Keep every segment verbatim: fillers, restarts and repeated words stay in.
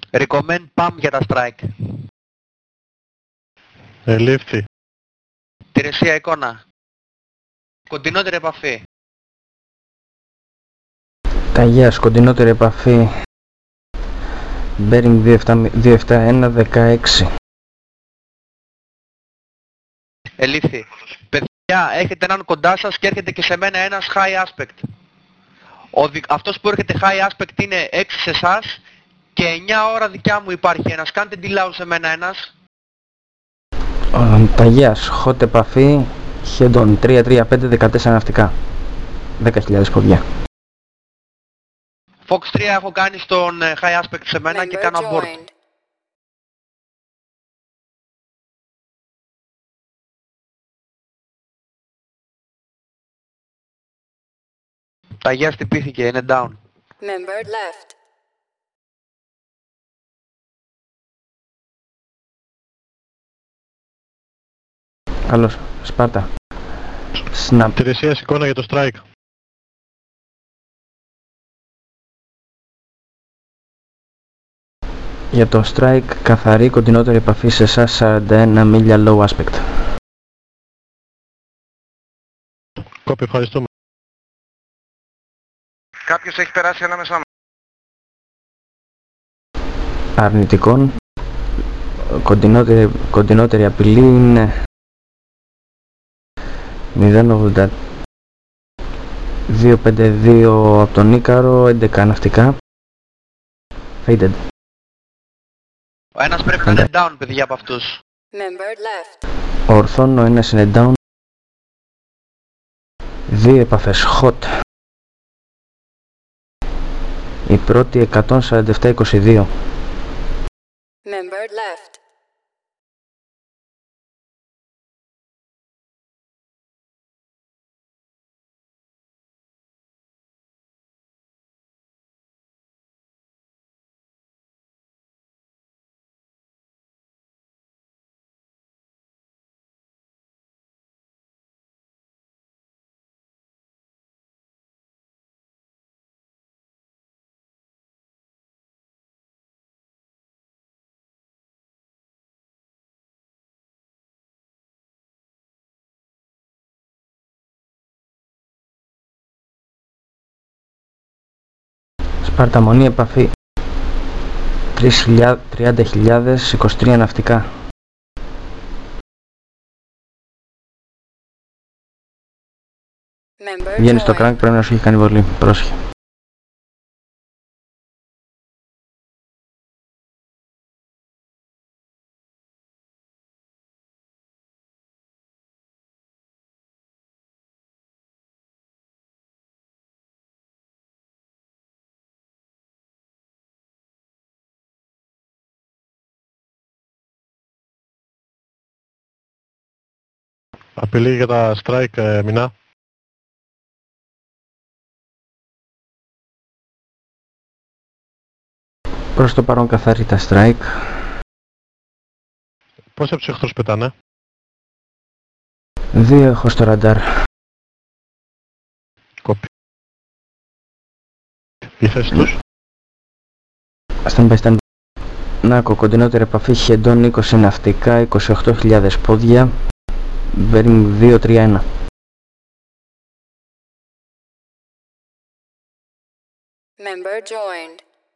Recommend P A M για τα strike. Ελήφθη. Τηρεσία εικόνα. Κοντινότερη επαφή. Ταγιάς, κοντινότερη επαφή. Bearing δύο επτά ένα δεκαέξι. Ελήφθη. Παιδιά, έχετε έναν κοντά σας και έρχεται και σε μένα ένας high aspect. Ο δι... Αυτός που έρχεται high aspect είναι έξι σε εσάς και εννιά ώρα δικιά μου υπάρχει ένας. Κάντε deal σε μένα ένας. Ταγιάς, hot επαφή. Head on τρία τρία πέντε δεκατέσσερα ναυτικά. δέκα χιλιάδες ποδιά. Fox τρία έχω κάνει στον high aspect σε μένα και κάνω abort. Ταγιάς τυπήθηκε, είναι down. Member left. Καλώς, Σπάρτα. Snap. Τηρεσία εικόνα για το strike. Για το strike, καθαρή κοντινότερη επαφή σε εσάς σαράντα ένα μίλια low aspect. Κόπη, ευχαριστούμε. Κάποιος έχει περάσει ανάμεσά μας. Αρνητικών. Κοντινότερη, κοντινότερη απειλή είναι μηδέν ογδόντα δύο πενήντα δύο από τον Ίκαρο, έντεκα ναυτικά. Faded. Ο ένας πρέπει να είναι down, παιδιά, από αυτούς. Member left. Ορθών, ο ένας είναι down. Δύο επαφές hot. Η πρώτη εκατόν σαράντα επτά είκοσι δύο. Member left. Σπάρτα μονή επαφή τριάντα χιλιάδες είκοσι τρία ναυτικά. Member Βγαίνει στο joined. crank, πρέπει να σου έχει κάνει βολή. Πρόσεχε. Απειλή για τα strike, ε, Μινά. Προς το παρόν καθαρή τα strike. Πόσοι από τους εχθρούς πετάνε? Δύο έχω στο ραντάρ. Κόπη. Η θέση τους. Stand by stand. Να, κοντινότερη επαφή χεντών είκοσι ναυτικά, είκοσι οκτώ χιλιάδες πόδια. Bearing δύο τρία ένα. Member joined.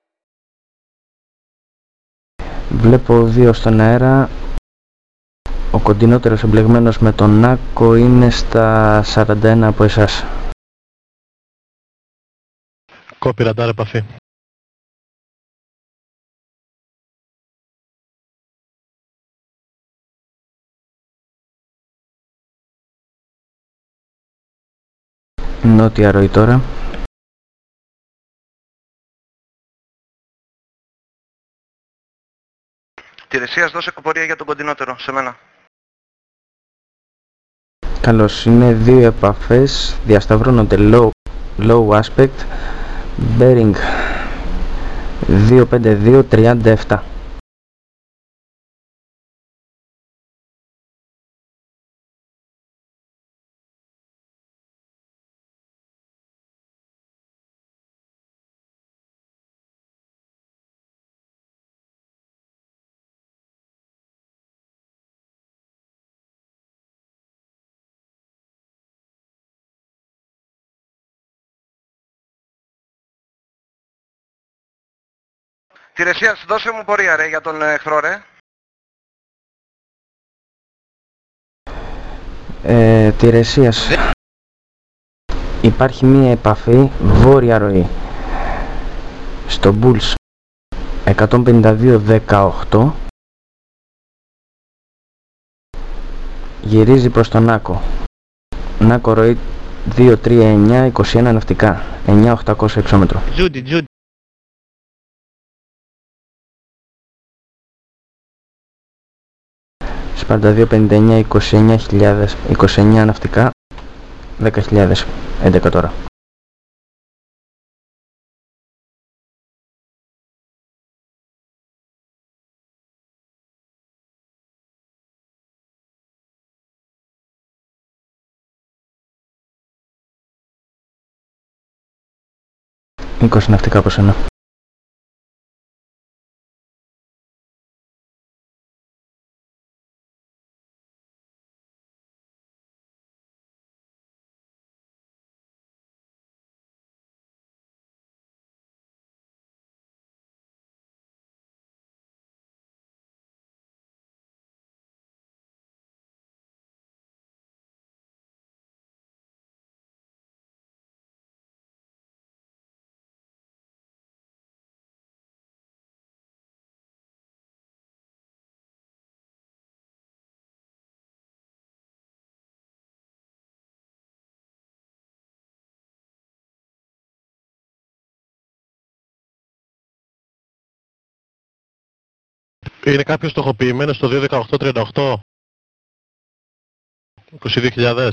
Βλέπω δύο στον αέρα. Ο κοντινότερος εμπλεγμένος με τον Νάκο είναι στα σαράντα ένα από εσάς. Κόπη, ραντάρ επαφή. Νότια ροή τώρα. Τηρεσίας, δώσε κοπορία για τον κοντινότερο, σε μένα. Καλώς, είναι δύο επαφές, διασταυρώνονται low, low aspect, bearing δύο πέντε δύο τριάντα επτά. Τηρεσίας, δώσε μου πορεία ρε για τον εχθρό ρε. Ε, Τηρεσίας. Υπάρχει μία επαφή βόρεια ροή. Στο Bulls εκατόν πενήντα δύο δεκαοκτώ. Γυρίζει προς τον Νάκο. Νάκο ροή δύο τρία εννιά είκοσι ένα ναυτικά. εννιά χιλιάδες οκτακόσια εξώμετρο. Τζούντι, Τζούντι. Σπάρτα δύο πενήντα εννιά είκοσι εννιά χιλιάδες είκοσι εννιά ναυτικά. δέκα χιλιάδες έντεκα τώρα. είκοσι ναυτικά από σένα. Είναι κάποιος στοχοποιημένος στο δύο δεκαοκτώ τριάντα οκτώ. είκοσι δύο χιλιάδες.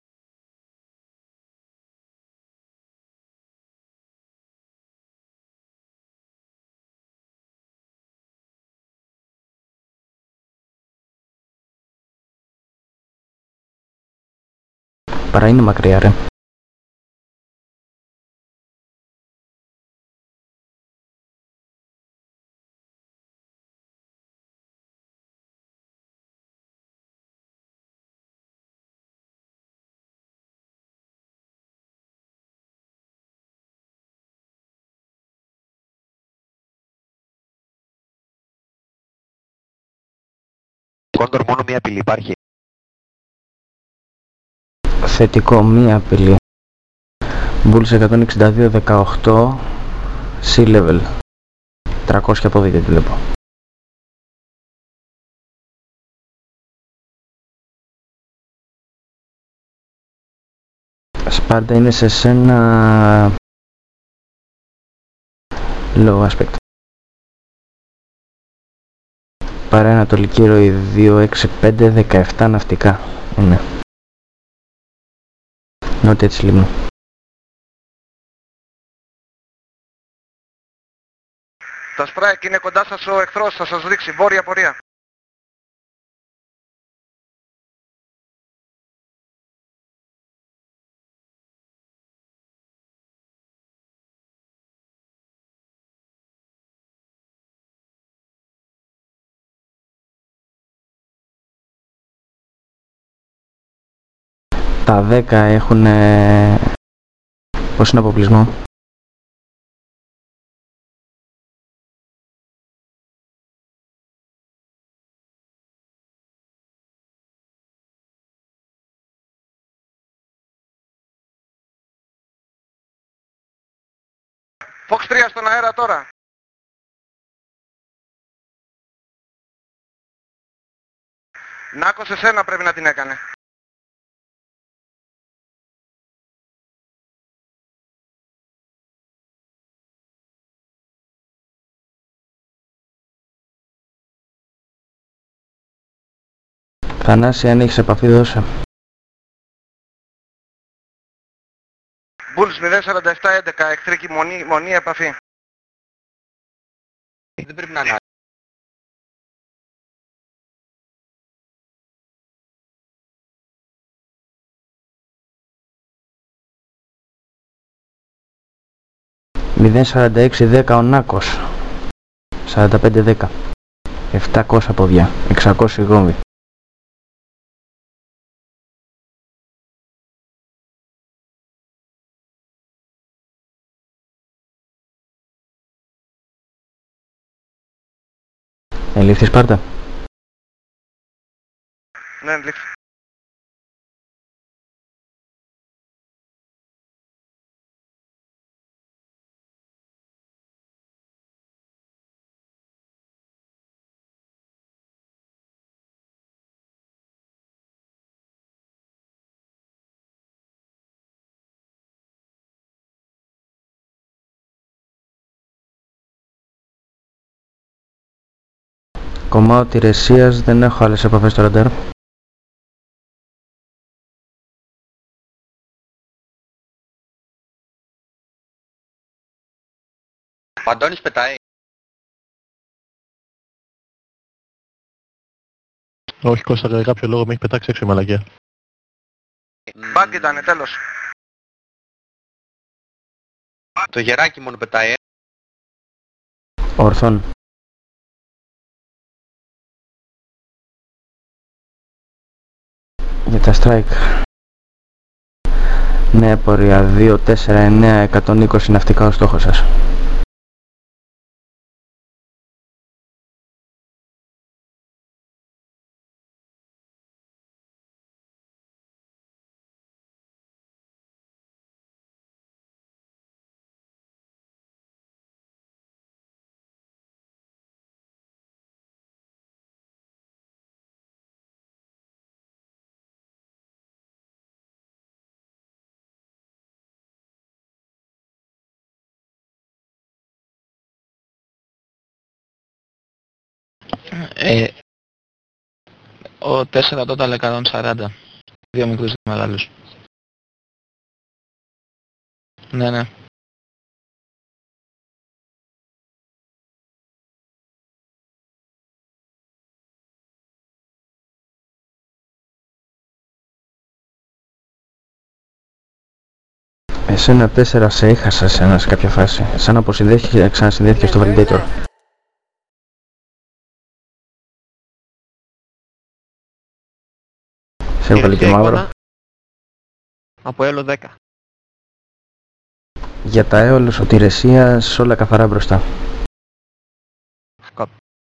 Παρά είναι μακριά ρε. Κόντορ, μόνο μία απειλή υπάρχει. Θετικό, μία απειλή. Bulls εκατόν εξήντα δύο δεκαοκτώ. Sea level. τριακόσια πόδια τη βλέπω. Σπάρτα είναι σε σένα. Low aspect. Παρανατολική ροή δύο έξι πέντε δεκαεπτά ναυτικά είναι. Νότια της λίμνου. Τα Strike είναι κοντά σας ο εχθρός, θα σας δείξει βόρεια πορεία. Τα δέκα έχουν ε... πώς είναι αποπλισμό. Fox τρία στον αέρα τώρα. Νάκο, σε σένα πρέπει να την έκανε. Θανάση, αν έχεις επαφή δώσε. Bulls μηδέν σαράντα επτά έντεκα, εχθρική μονή, μονή επαφή. Δεν πρέπει να είναι. μηδέν σαράντα έξι δέκα ο Νάκος. σαράντα πέντε δέκα. επτακόσια πόδια. εξακόσια γόμβοι. Ελήφθη Σπάρτα. Ναι, λήξη. Κομμάτι Τηρεσίας, δεν έχω άλλες επαφές στο ραντάρ. Ο Αντώνης πετάει. Όχι Κώστα, για κάποιο λόγο με έχει πετάξει έξω η μαλακία. Μπαγκ ήτανε, τέλος. Το γεράκι μόνο πετάει, ε. Ορθών. Για τα strike. Ναι, πορεία δύο τέσσερα εννέα εκατόν είκοσι ναυτικά ο στόχος σας. Ε, ο τέσσερα total εκατόν σαράντα. Δύο μικρούς και μεγάλους. Ναι, ναι. Εσένα τέσσερα σε έχασα εσένα σε κάποια φάση. Σαν αποσυνδέθηκε, ξανασυνδέθηκε στο Member validator. left. Σε έβγαλε και μαύρο. Από έλο δέκα. Για τα έολος ο Τηρεσίας όλα καθαρά μπροστά. Σκοτ.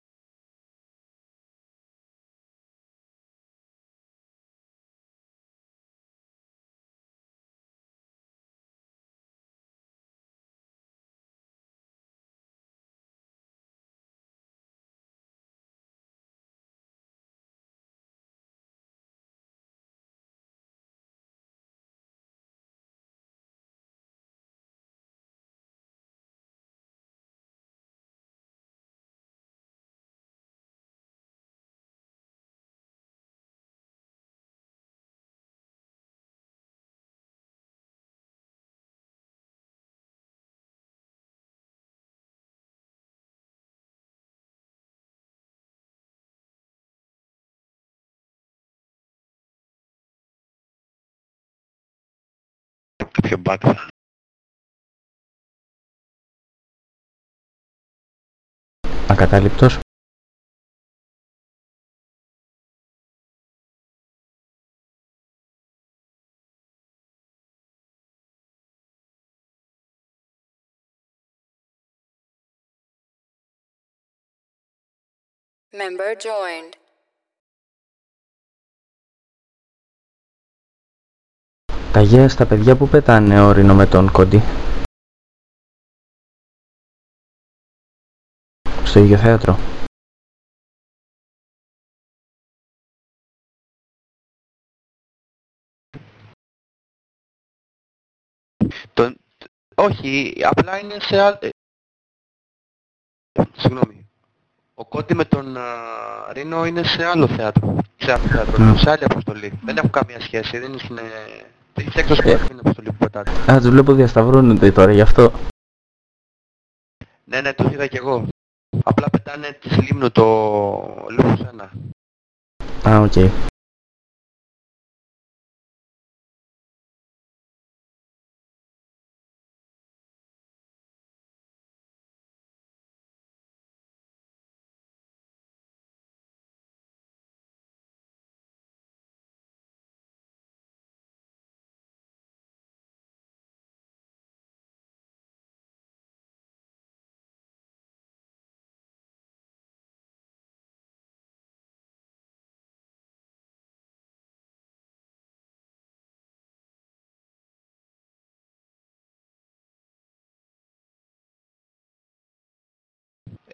Κάποιο bug. Ακατάληπτος. Member joined. Τα γέα στα παιδιά που πετάνε όρινο με τον Κόντι. Στο ίδιο θέατρο. Τον... Όχι, απλά είναι σε άλλο... Συγγνώμη. Ο Κόντι με τον α, Ρίνο είναι σε άλλο θέατρο. Σε άλλο θέατρο, Mm. σε άλλη αποστολή. Δεν έχουν καμία σχέση, δεν είναι στην... Είναι εκτός Ε. από την αποστολή που πετάτε. Α, τους βλέπω διασταυρώνονται τώρα γι' αυτό. Ναι, ναι, το είδα κι εγώ. Απλά πετάνε της Λίμνου το Λούφους ένα. Α, οκ.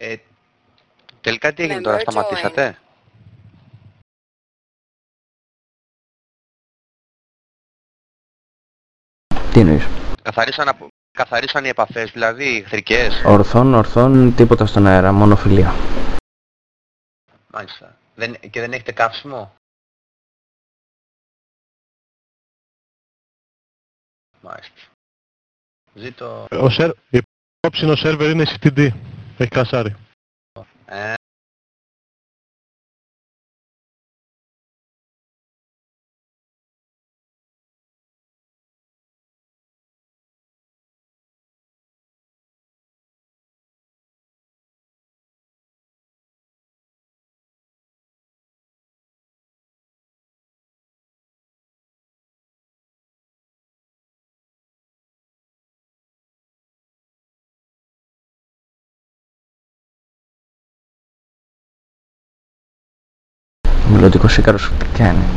Ε, τελικά τι έγινε τώρα, Member σταματήσατε? Τι εννοείς? Καθαρίσαν, από... Καθαρίσαν οι επαφές, δηλαδή εχθρικές. Ορθών, ορθών, τίποτα στον αέρα, μόνο φιλία. Μάλιστα. Δεν... Και δεν έχετε καύσιμο? Μάλιστα. Ζήτω... Ο σερ... Η υπόψινο σερβερ είναι σι τι ντι. Έχει κρασάρει. Ε... Μελλοντικός Ίκαρος κάνει.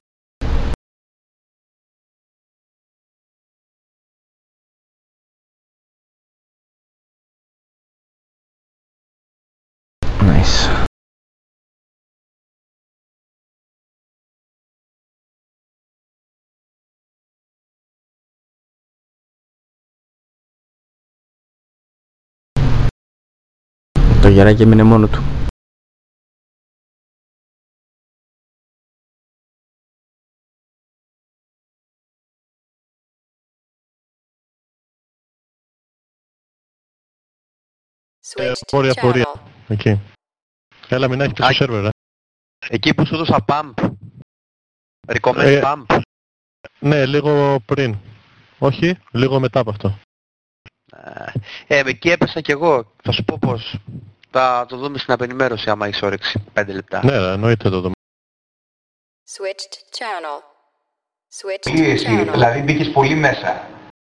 Nice. Το γεράκι έμεινε μόνο του. Switched Βόρεια πορεία. channel. Εκεί. Έλα μην έχετε στο Α, σερβερ, ε. Εκεί που σου έδωσα pump. Recommend Ε, pump. Ναι, λίγο πριν. Όχι, λίγο μετά από αυτό. Ε, εκεί έπεσα κι εγώ. Θα σου πω πώς. Θα το δούμε στην απενημέρωση άμα έχεις όρεξη. Πέντε λεπτά. Ναι, εννοείται το δούμε. Switched channel. Switched Πολύ εσύ, channel. δηλαδή μπήκες πολύ μέσα.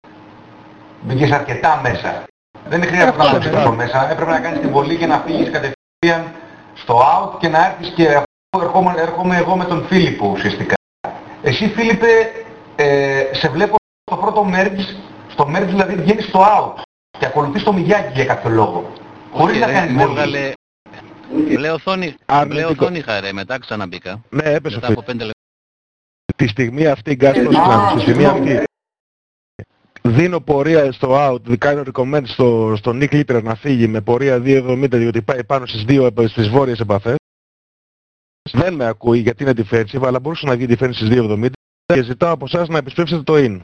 Μπήκες αρκετά μέσα. Δεν χρειάζεται να μπήκες τόσο μέσα. Έπρεπε να κάνεις την βολή και να φύγεις κατευθείαν στο out και να έρθεις και από έρχομαι, έρχομαι εγώ με τον Φίλιππο ουσιαστικά. Εσύ Φίλιππε, ε, σε βλέπω στο πρώτο merge, στο merge δηλαδή βγαίνεις στο out και ακολουθείς το μιγιάκι για κάποιο λόγο. Χωρίς να κάνεις με βολή. έβγαλε... Μπλε οθόνη, μπλε οθόνη είχα ρε, μετά ξαναμπήκα. Ναι, έπεσε Μετά αυτή. από πέντε λεπτά. Τη στιγμή αυτή, Γκάστος, Α, στη στιγμή αυτή, δίνω πορεία στο out, κάνω recommend στο, στο Nick Litter να φύγει με πορεία δύο εβδομήντα διότι πάει πάνω στις, δύο, στις βόρειες επαφές. Δεν με ακούει γιατί είναι defensive, αλλά μπορούσε να βγει defensive στις δύο εβδομήντα και ζητάω από εσάς να επιστρέψετε το in.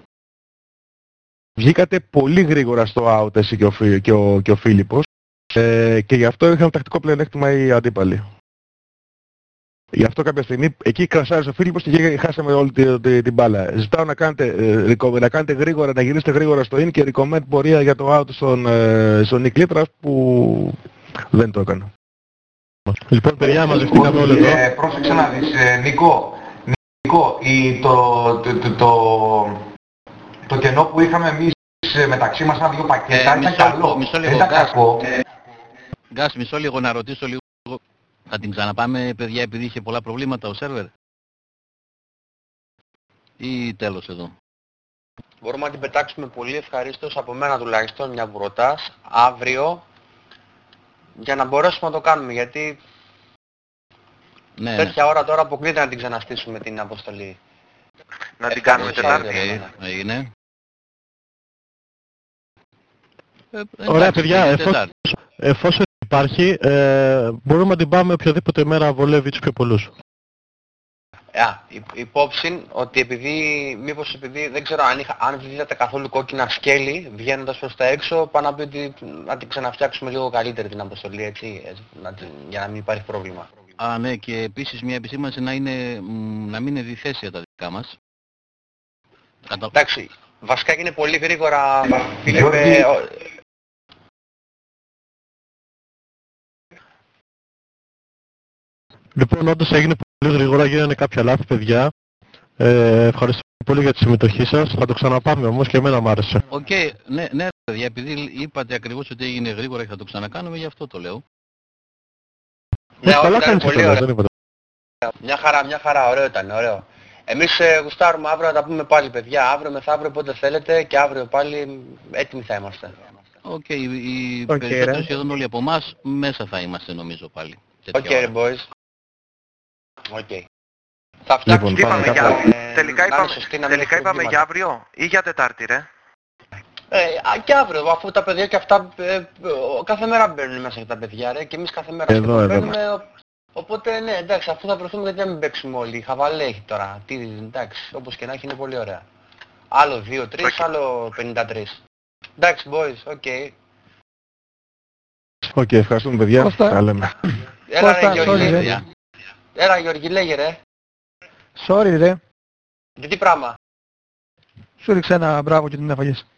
Βγήκατε πολύ γρήγορα στο out εσύ και ο, Φι- και ο, και ο Φίλιππος ε, και γι' αυτό είχαν τακτικό πλεονέκτημα οι αντίπαλοι. Γι' αυτό κάποια στιγμή εκεί κρασάρισε ο Φίλιππος και χάσαμε όλη την, την, την μπάλα. Ζητάω να κάνετε, ε, recommend, να κάνετε γρήγορα, να γυρίσετε γρήγορα στο in και recommend πορεία για το out στον, ε, στον Nick Litras που δεν το έκανα. Λοιπόν παιδιά, μαζευτήκαμε όλοι εδώ. Ε, πρόσεξε να δεις, ε, Νικό, Νικό η, το, το, το, το, το κενό που είχαμε εμείς ε, μεταξύ μας, ένα δύο πακέτα, Ε, ήταν μισό καλό, λίγο, μισό δεν λίγο, ήταν Γκάς. κακό. Γκάς, μισό λίγο να ρωτήσω λίγο. Θα την ξαναπάμε παιδιά επειδή είχε πολλά προβλήματα ο σερβερ. Ή τέλος εδώ. Μπορούμε να την πετάξουμε πολύ ευχαρίστως, από μένα τουλάχιστον, μια που ρωτάς, αύριο, για να μπορέσουμε να το κάνουμε, γιατί Ναι, ναι. τέτοια ώρα τώρα αποκλείται να την ξαναστήσουμε την αποστολή. Να την Ε, κάνουμε κάτσε, Τετάρτη. ε, Οκ, έγινε. Ε, Ωραία, εντάξει, παιδιά, είναι εφόσον- Τετάρτη. Εφόσον υπάρχει, ε, μπορούμε να την πάμε οποιαδήποτε μέρα βολεύει τους πιο πολλούς. Α, υ- υπόψη ότι επειδή, μήπως επειδή, δεν ξέρω αν, είχα, αν δίδατε καθόλου κόκκινα σκέλη βγαίνοντας προς τα έξω, πάνω να πει ότι να την ξαναφτιάξουμε λίγο καλύτερη την αποστολή, έτσι, έτσι, να την- για να μην υπάρχει πρόβλημα. Α, ναι, και επίσης μια επισήμανση να, είναι, μ, να μην είναι διθέσια τα δικά μας. Κατα... Εντάξει, βασικά είναι πολύ γρήγορα, φίλε, Γιώργη. ο- Λοιπόν, όντως έγινε πολύ γρήγορα, γίνανε κάποια λάθη, παιδιά. Ε, ευχαριστώ πολύ για τη συμμετοχή σας. Θα το ξαναπάμε όμως και εμένα μου άρεσε. Οκ, ναι, ναι, παιδιά, επειδή είπατε ακριβώς ότι έγινε γρήγορα και θα το ξανακάνουμε, γι' αυτό το λέω. ναι, Ε, όχι, καλά ήταν κάνεις πολύ αυτό, ωραία. δεν είπατε. Μια χαρά, μια χαρά, ωραίο ήταν, ωραίο. Εμείς ε, γουστάρουμε αύριο να τα πούμε πάλι, παιδιά, αύριο μεθαύριο πότε θέλετε και αύριο πάλι έτοιμοι θα είμαστε. Οκ, οι, οι Οκ, περισσότεροι ρε. σχεδόν όλοι από εμάς μέσα θα είμαστε νομίζω πάλι. Οκ, τέτοια ρε ώρα. boys. Οκ. Θα φτιάξουμε Λοιπόν, Τι είπαμε πάμε για, κάπου. ε, τελικά να είναι είπαμε, σωστή, να μην τελικά έχουμε είπαμε για προβλήματα. αύριο ή για Τετάρτη ρε. Ε, α, και αύριο, αφού τα παιδιά και αυτά, ε, ε, ο- κάθε μέρα μπαίνουν μέσα και τα παιδιά ρε, και εμείς κάθε μέρα Εδώ, στο εδώ μπαίνουμε, ο- οπότε ναι, εντάξει, αφού θα βρεθούμε γιατί να μην παίξουμε όλοι, χαβαλέ έχει τώρα, τι, εντάξει, όπως και να έχει είναι πολύ ωραία. Άλλο δύο τρία, Οκ. άλλο πενήντα τρία. Εντάξει boys, οκ. Οκ, ευχαριστούμε παιδιά. Κώστα. Τα λέμε. Έλα Κώστα, ρε Γιώργη, sorry, λέγε. Παιδιά. Έλα Γιώργη, λέγε ρε. Sorry ρε. Για τι πράγμα. Σου ρίξε ένα μπράβο και την έφαγες.